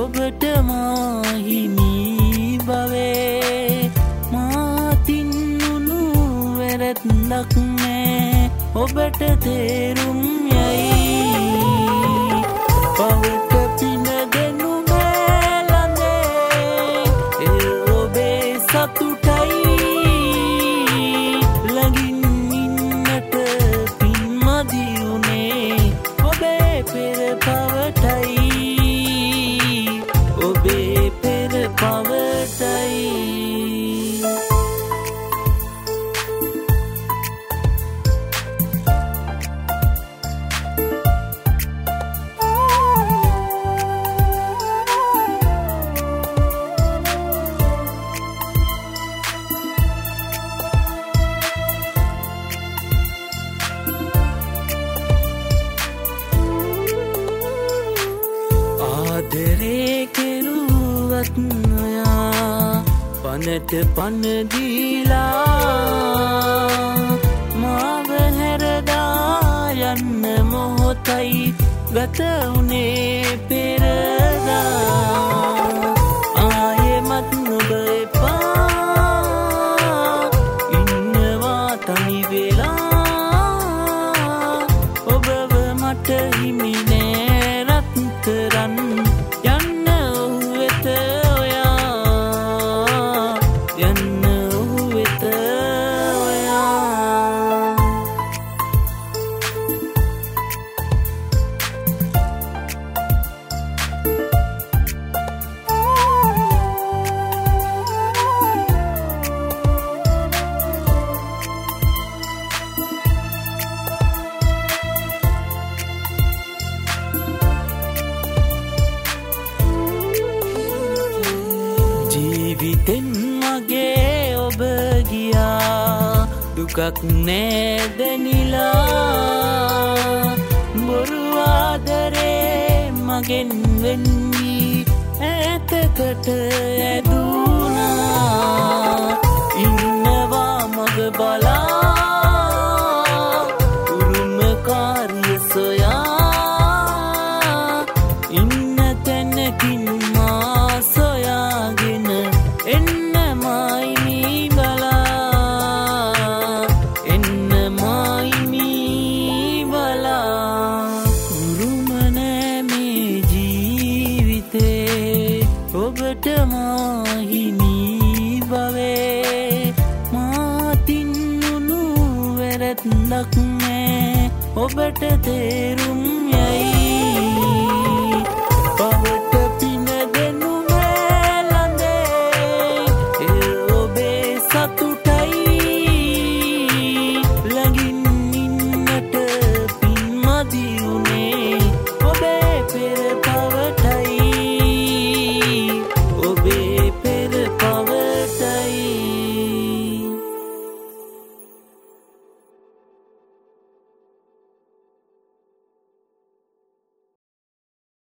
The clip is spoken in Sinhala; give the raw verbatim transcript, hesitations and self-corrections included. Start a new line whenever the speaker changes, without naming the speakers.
ඔබට මාහිමි බවේ මාතින් උණු වැරැද්දක් නෑ ඔබට තේරුම් යයි පවට පින දෙනු මෑලනේ ඒ ඔබේ සතුටයි ළඟින් ඉන්නට පින් මදි උනේ ඔබේ පෙර පවටයි ඔබේ පෙර පවටයි ආදරේ කෙරුවත් නොයා පනට පන දීලා මාව හැරදා යන්න මොහොතයි ගත උනේ පෙරදා ආයෙමත් නුඹ එපා ඉන්නවා තනි වෙලා ඔබව මට හිමි නෑ රත්තරන් යන්න ඔහු වෙත ඔයා යන්න ඔහු වෙත ඔයා ජීවිතෙන් මගේ ඔබ ගියා දුකක් නෑ දැනිලා බොරු ආදරේ මගෙන් වෙන් වී ඈතකට ඇදුනා ඉන්නවා මග බලා උරුමකාරිය සොයා ඉන්න තැනකින් මා සොයාගෙන එන්නමයි මී බලා එන්නමයි මී බලා උරුම නෑ මේ ජීවිතේ ඔබට මාහිමි බවේ මාතින් උණු වැරැද්දක් නෑ ඔබට තේරුම් යයි